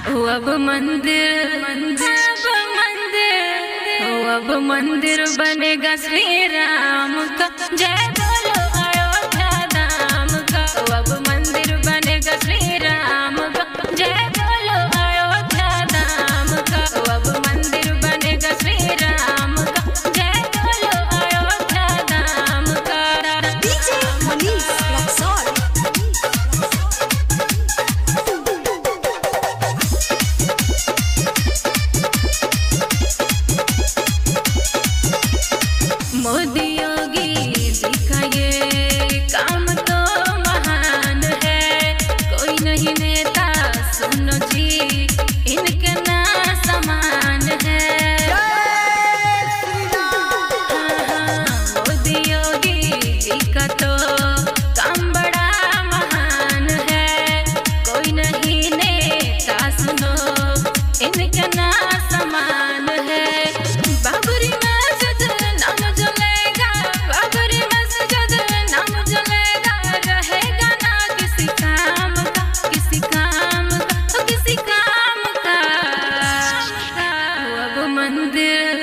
अब मंदिर अब मंदिर बनेगा श्री राम का। जय बोलो अयोध्या धाम का। अब मंदिर बनेगा श्री राम का। जय बोलो अयोध्या धाम का। अब मंदिर बनेगा श्री राम का। जय बोलो अयोध्या धाम का। डीजे मनीष रक्सौल। मोदी योगी जी का ये काम तो महान है, कोई नहीं नेता सुनो जी इनके ना समान है। मोदी योगी जी का तो काम बड़ा महान है, कोई नहीं नेता सुनो इनके ना समान है। बाबरी मस्जिद नाम जलेगा, बाबरी मस्जिद नाम जलेगा, रहेगा ना किसी काम का, किसी काम का, किसी काम का। अब मंदिर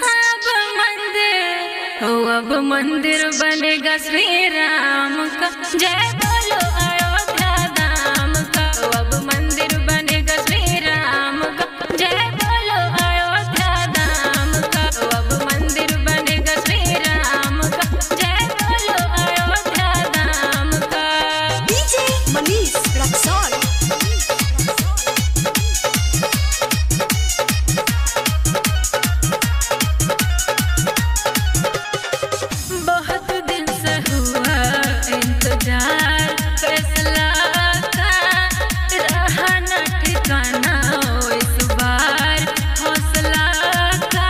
अब मंदिर बनेगा श्री राम का। जय बोलो अयोध्या धाम का। अब मंदिर बनेगा श्री राम का। जय बोलो अयोध्या धाम का। अब मंदिर बनेगा श्री राम का। जय बोलो अयोध्या धाम का। डीजे मनीष रक्सौल। बहुत दिन से हुआ इंतजार फैसला का, रहा न ठिकाना इस बार हौसला का।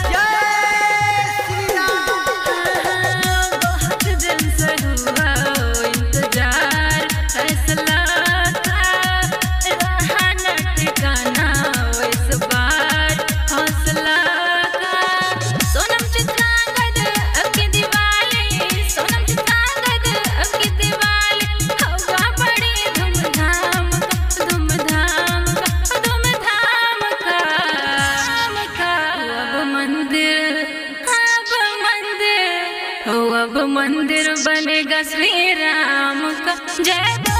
बहुत दिन से हुआ इंतजार फैसला का, रहा न ठिकाना इस बार हौसला का। सोनम चित्रांगद अब की दिवाली, सोनम चित्रांगद अब की दिवाली, होगा बड़ी धूमधाम का, धूमधाम का, धूमधाम का। अब मंदिर बनेगा श्री राम का। जय